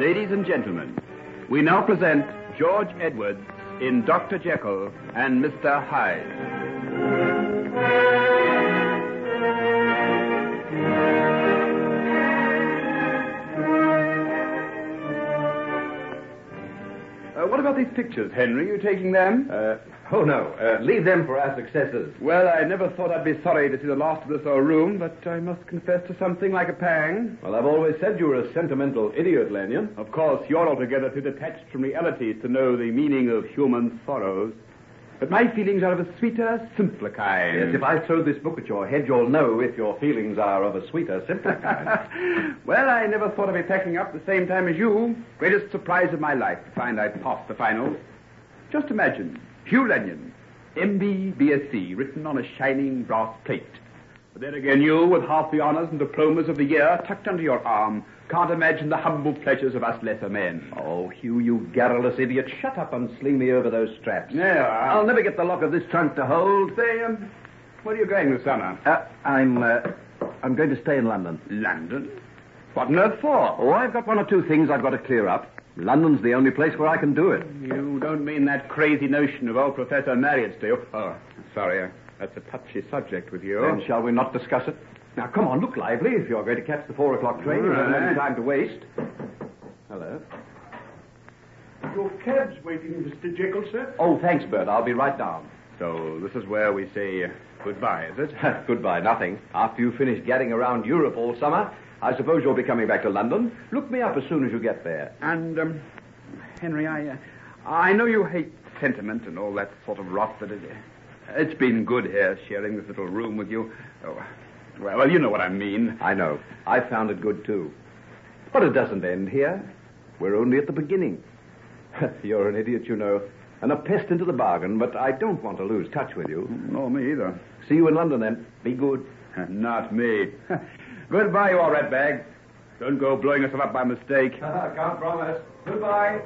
Ladies and gentlemen, we now present George Edwards in Dr. Jekyll and Mr. Hyde. What about these pictures, Henry? You taking them? Oh, no. Leave them for our successors. Well, I never thought I'd be sorry to see the last of this old room, but I must confess to something like a pang. Well, I've always said you were a sentimental idiot, Lanyon. Of course, you're altogether too detached from reality to know the meaning of human sorrows. But my feelings are of a sweeter, simpler kind. Yes, if I throw this book at your head, you'll know if your feelings are of a sweeter, simpler kind. Well, I never thought I'd be packing up the same time as you. Greatest surprise of my life to find I'd passed the finals. Just imagine, Hugh Lanyon, M.B. B.Sc., written on a shining brass plate. But then again, you, with half the honors and diplomas of the year tucked under your arm, can't imagine the humble pleasures of us lesser men. Oh, Hugh, you garrulous idiot. Shut up and sling me over those straps. Yeah. I'll never get the lock of this trunk to hold. Say, where are you going this summer? I'm going to stay in London. London? What on earth for? Oh, I've got one or two things I've got to clear up. London's the only place where I can do it. You don't mean that crazy notion of old Professor Marriott's, do you? Oh, sorry. That's a touchy subject with you. Then shall we not discuss it? Now, come on, look lively. If you're going to catch the 4 o'clock train, you don't have any time to waste. Hello. Your cab's waiting, Mr. Jekyll, sir. Oh, thanks, Bert. I'll be right down. So this is where we say goodbye, is it? Goodbye, nothing. After you finish gadding around Europe all summer, I suppose you'll be coming back to London. Look me up as soon as you get there. And, Henry, I know you hate sentiment and all that sort of rot, but it's been good here sharing this little room with you. Oh, well, you know what I mean. I know. I found it good, too. But it doesn't end here. We're only at the beginning. You're an idiot, you know, and a pest into the bargain, but I don't want to lose touch with you. No, me either. See you in London, then. Be good. Not me. Goodbye, you all ratbag. Don't go blowing yourself up by mistake. Can't promise. Goodbye.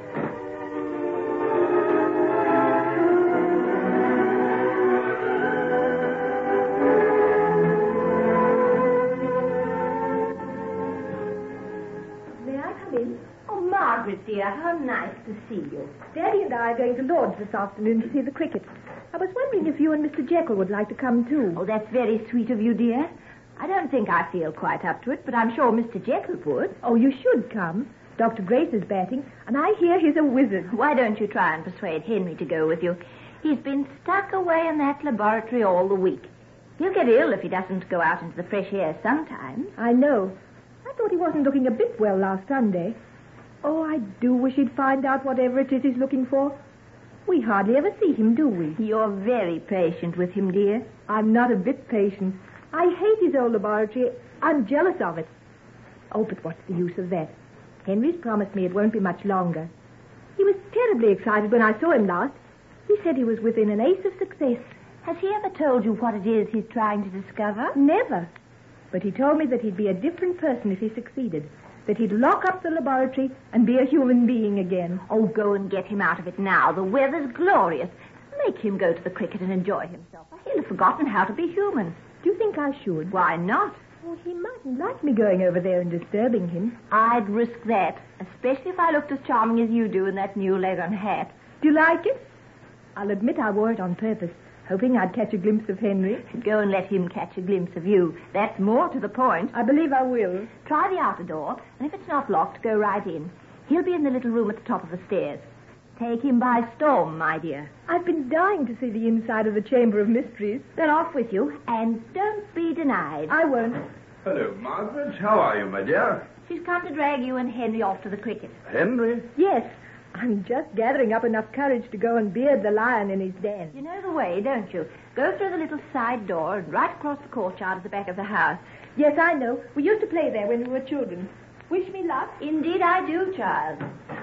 Margaret, dear, how nice to see you. Daddy and I are going to Lord's this afternoon to see the cricket. I was wondering if you and Mr. Jekyll would like to come, too. Oh, that's very sweet of you, dear. I don't think I feel quite up to it, but I'm sure Mr. Jekyll would. Oh, you should come. Dr. Grace is batting, and I hear he's a wizard. Why don't you try and persuade Henry to go with you? He's been stuck away in that laboratory all the week. He'll get ill if he doesn't go out into the fresh air sometimes. I know. I thought he wasn't looking a bit well last Sunday. Oh, I do wish he'd find out whatever it is he's looking for. We hardly ever see him, do we? You're very patient with him, dear. I'm not a bit patient. I hate his old laboratory. I'm jealous of it. Oh, but what's the use of that? Henry's promised me it won't be much longer. He was terribly excited when I saw him last. He said he was within an ace of success. Has he ever told you what it is he's trying to discover? Never. But he told me that he'd be a different person if he succeeded. That he'd lock up the laboratory and be a human being again. Oh, go and get him out of it now. The weather's glorious. Make him go to the cricket and enjoy himself. He'll have forgotten how to be human. Do you think I should? Why not? Oh, he mightn't like me going over there and disturbing him. I'd risk that, especially if I looked as charming as you do in that new leghorn hat. Do you like it? I'll admit I wore it on purpose, hoping I'd catch a glimpse of Henry. Go and let him catch a glimpse of you. That's more to the point. I believe I will. Try the outer door, and if it's not locked, go right in. He'll be in the little room at the top of the stairs. Take him by storm, my dear. I've been dying to see the inside of the Chamber of Mysteries. Then off with you, and don't be denied. I won't. Hello, Margaret. How are you, my dear? She's come to drag you and Henry off to the cricket. Henry? Yes. I'm just gathering up enough courage to go and beard the lion in his den. You know the way, don't you? Go through the little side door and right across the courtyard at the back of the house. Yes, I know. We used to play there when we were children. Wish me luck? Indeed I do, child.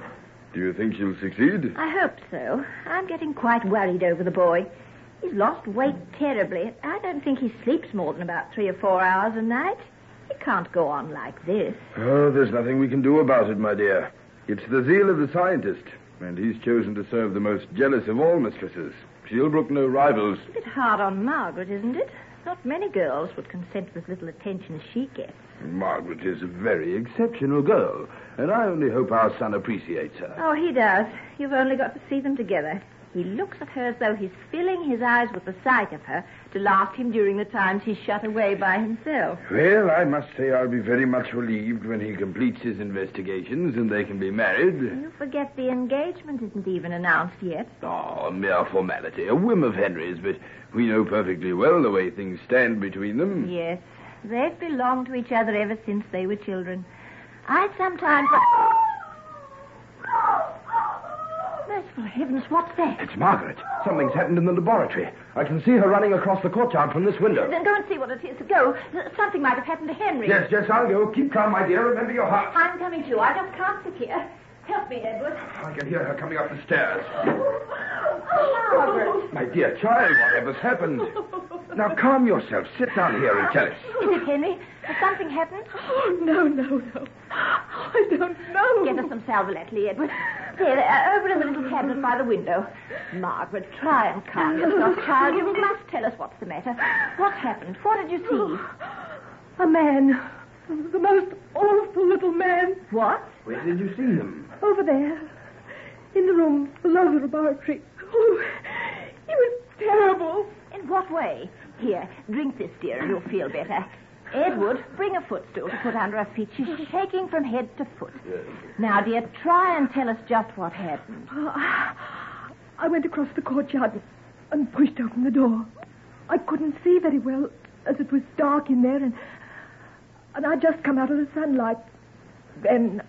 Do you think you'll succeed? I hope so. I'm getting quite worried over the boy. He's lost weight terribly. I don't think he sleeps more than about 3 or 4 hours a night. He can't go on like this. Oh, there's nothing we can do about it, my dear. It's the zeal of the scientist, and he's chosen to serve the most jealous of all mistresses. She'll brook no rivals. A bit hard on Margaret, isn't it? Not many girls would consent to as little attention as she gets. Margaret is a very exceptional girl. and I only hope our son appreciates her. Oh, he does. You've only got to see them together. He looks at her as though he's filling his eyes with the sight of her to last him during the times he's shut away by himself. Well, I must say I'll be very much relieved when he completes his investigations and they can be married. You forget the engagement isn't even announced yet. Oh, a mere formality, a whim of Henry's, but we know perfectly well the way things stand between them. Yes, they've belonged to each other ever since they were children. I sometimes... Merciful heavens, what's that? It's Margaret. Something's happened in the laboratory. I can see her running across the courtyard from this window. Then go and see what it is. Go. Something might have happened to Henry. Yes, I'll go. Keep calm, my dear. Remember your heart. I'm coming too. I just can't sit here. Help me, Edward. I can hear her coming up the stairs. Margaret. My dear child, whatever's happened? Now, calm yourself. Sit down here and tell us. Is it Henry? Has something happened? Oh, no. I don't know. Get us some sal volatile, Edward. There, over in the little cabinet by the window. Margaret, try and calm yourself, child. You must tell us what's the matter. What happened? What did you see? A man. The most awful little man. What? Where did you see him? Over there. In the room below the laboratory. Oh, he was terrible. In what way? Here, drink this, dear, and you'll feel better. Edward, bring a footstool to put under her feet. She's shaking from head to foot. Now, dear, try and tell us just what happened. I went across the courtyard and pushed open the door. I couldn't see very well, as it was dark in there, and I'd just come out of the sunlight. Then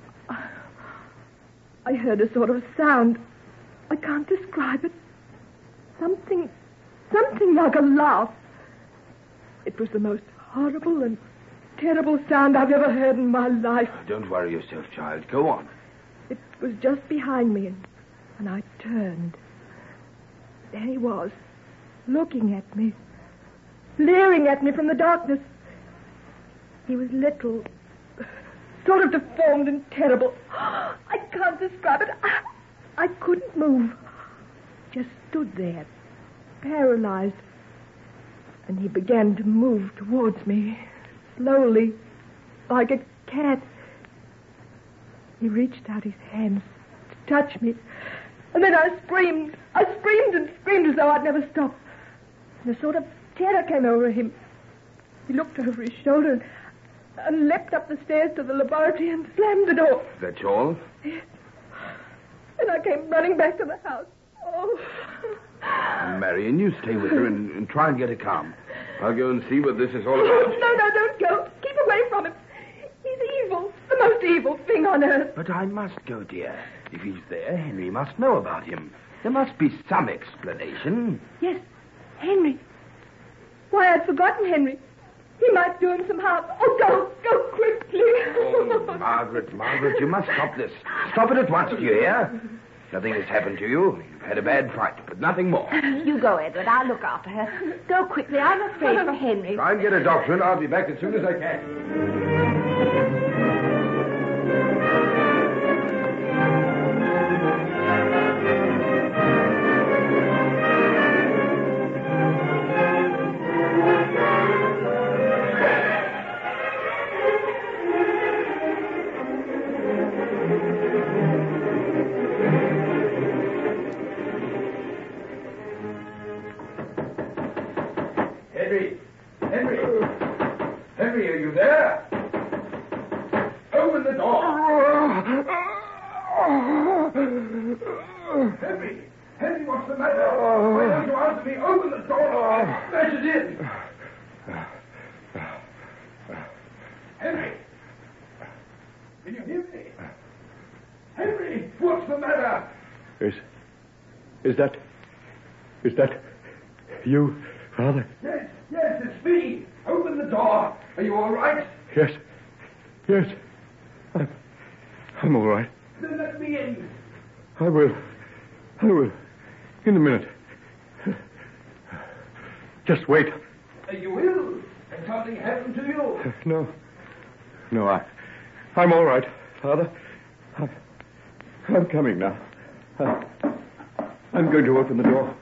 I heard a sort of sound. I can't describe it. Something like a laugh. It was the most horrible and terrible sound I've ever heard in my life. Don't worry yourself, child. Go on. It was just behind me, and I turned. There he was, looking at me, leering at me from the darkness. He was little, sort of deformed and terrible. I can't describe it. I couldn't move. Just stood there, paralyzed. And he began to move towards me, slowly, like a cat. He reached out his hands to touch me. And then I screamed. I screamed and screamed as though I'd never stop. And a sort of terror came over him. He looked over his shoulder and leapt up the stairs to the laboratory and slammed the door. That's all? Yes. And I came running back to the house. Oh. Marion, you stay with her and try and get her calm. I'll go and see what this is all about. No, don't go. Keep away from him. He's evil. The most evil thing on earth. But I must go, dear. If he's there, Henry must know about him. There must be some explanation. Yes, Henry. Why, I'd forgotten Henry. He might do him some harm. Oh, go quickly. Oh, Margaret, you must stop this. Stop it at once, do you hear? Nothing has happened to you. You've had a bad fright, but nothing more. You go, Edward. I'll look after her. Go quickly. I'm afraid for Henry. Try and get a doctor, and I'll be back as soon as I can. Henry, are you there? Open the door. Henry, what's the matter? Why don't you answer me? Open the door. Smash it in. Henry, can you hear me? Henry, what's the matter? Is that you, Father? Yes, it's me. Open the door. Are you all right? Yes. I'm all right. Then let me in. I will. In a minute. Just wait. Are you ill? Has something happened to you? No, I'm all right, Father. I'm coming now. I'm going to open the door.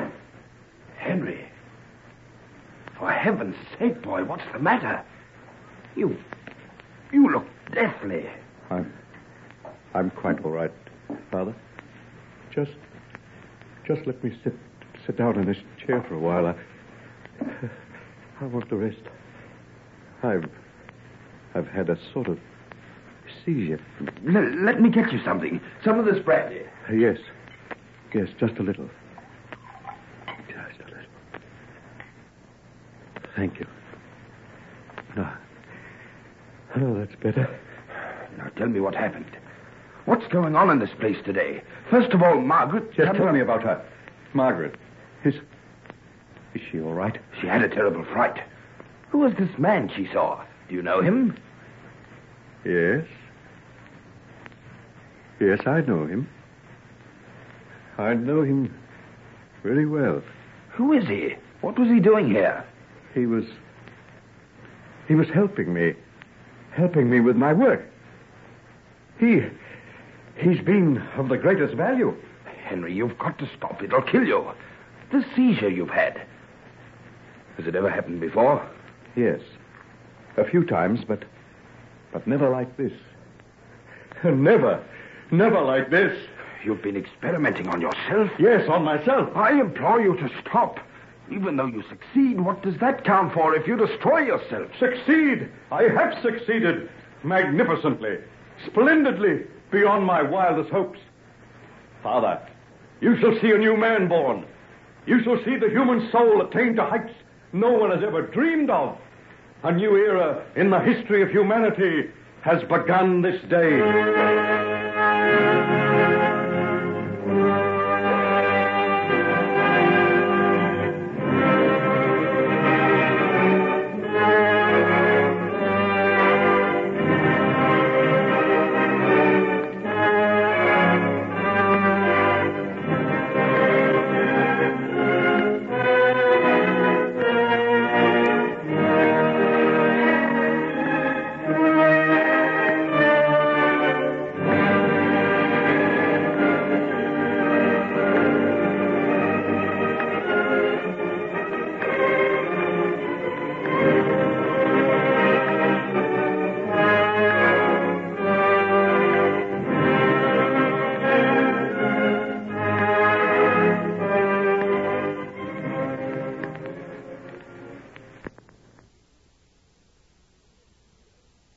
Henry. For heaven's sake, boy, what's the matter? You look deathly. I'm quite all right, Father. Just let me sit down in this chair for a while. I want to rest. I've had a sort of seizure. Let me get you something. Some of this brandy. Yes, just a little. Just a little. Thank you. Oh, that's better. Now tell me what happened. What's going on in this place today? First of all, Margaret... Just tell me about her. Margaret. Is she all right? She had a terrible fright. Who was this man she saw? Do you know him? Yes. Yes, I know him. I know him very well. Who is he? What was he doing here? He was helping me with my work. He's been of the greatest value. Henry, you've got to stop. It'll kill you. The seizure you've had. Has it ever happened before? Yes. A few times, but never like this. Never like this. You've been experimenting on yourself? Yes, on myself. I implore you to stop. Even though you succeed, what does that count for if you destroy yourself? Succeed? I have succeeded. Magnificently. Splendidly. Beyond my wildest hopes. Father, you shall see a new man born. You shall see the human soul attain to heights no one has ever dreamed of. A new era in the history of humanity has begun this day.